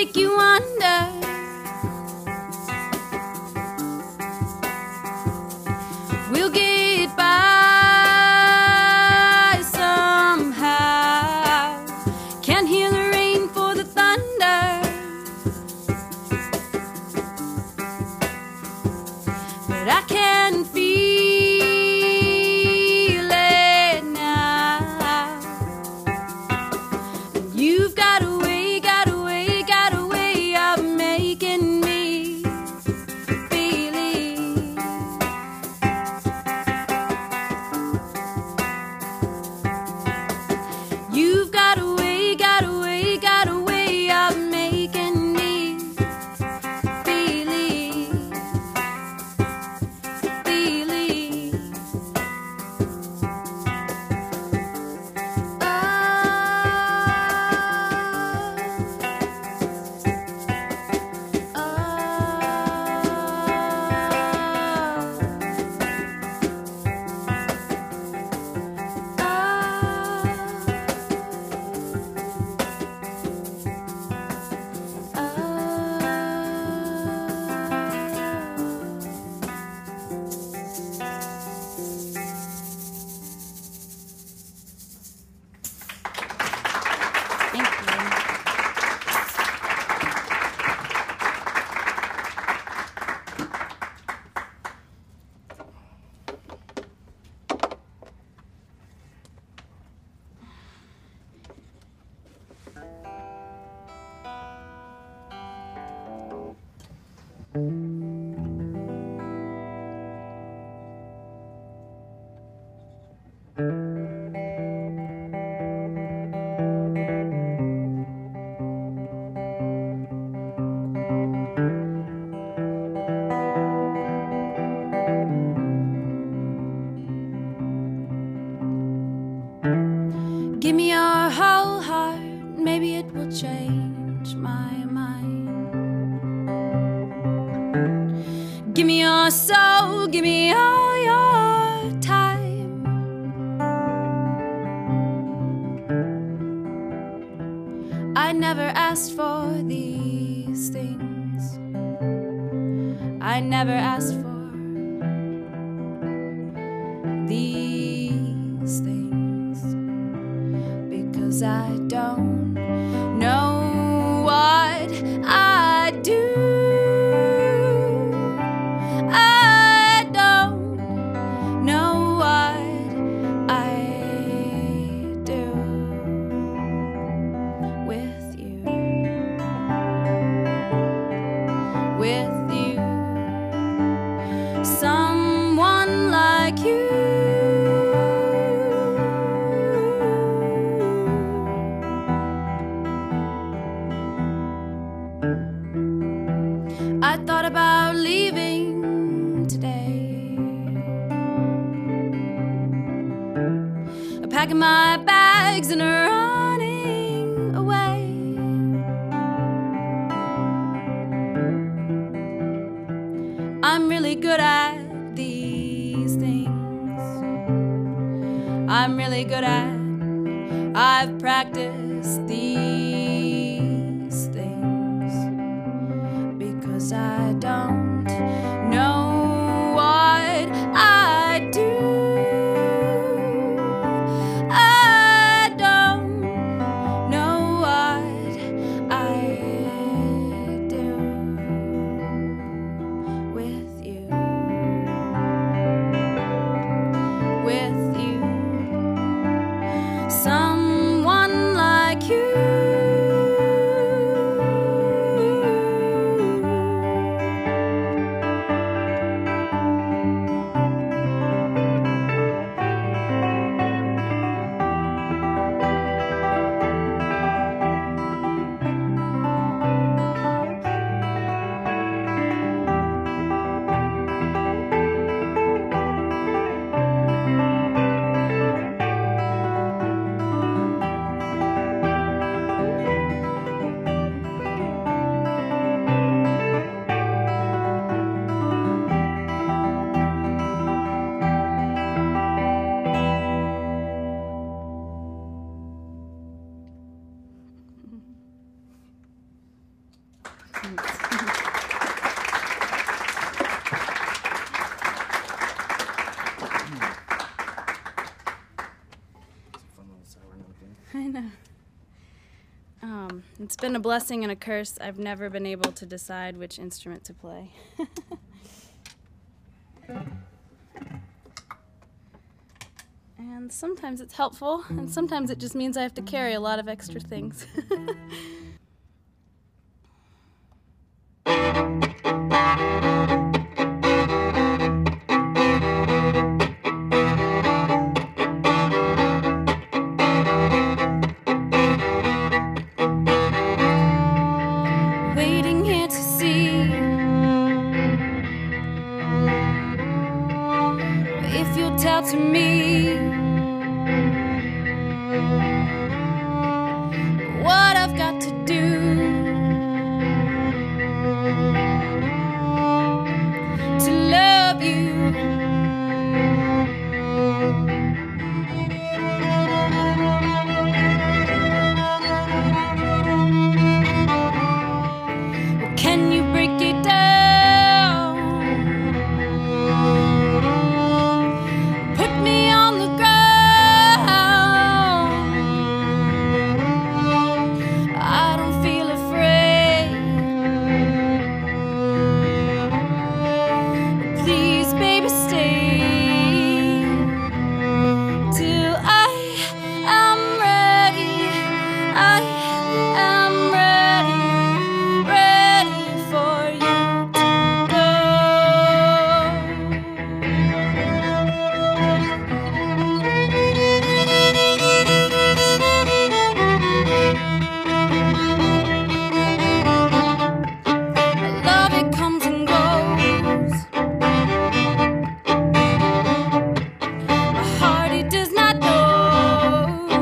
make you wonder. We'll get by somehow. Can't hear the rain for the thunder, but I can feel it now. You've got a way, got a way, got a way of making me believe. You've got a way, got a way, got a way of making me believe. Believe. Thank you. Give me your whole heart, maybe it will change my mind. Give me your soul, give me all your time. I never asked for these things. I never asked for these things, because I don't know what I do. I don't know what I do with you. With you. Someone like you. I thought about leaving today, packing my bags and running away. I'm really good at these things. I'm really good at, I've practiced these things, because I don't know what I do. I don't know what I do with you. With you. Someone like you. It's been a blessing and a curse. I've never been able to decide which instrument to play. And sometimes it's helpful, and sometimes it just means I have to carry a lot of extra things. Waiting here to see if you'll tell to me what I've got to do to love you. Can you break it down? Put me on the ground. I don't feel afraid. Please, baby, stay till I am ready. I am ready for you to love, it comes and goes. My heart, it does not know.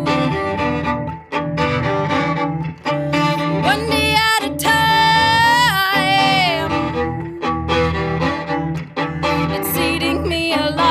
One day at a time, it's eating me alive.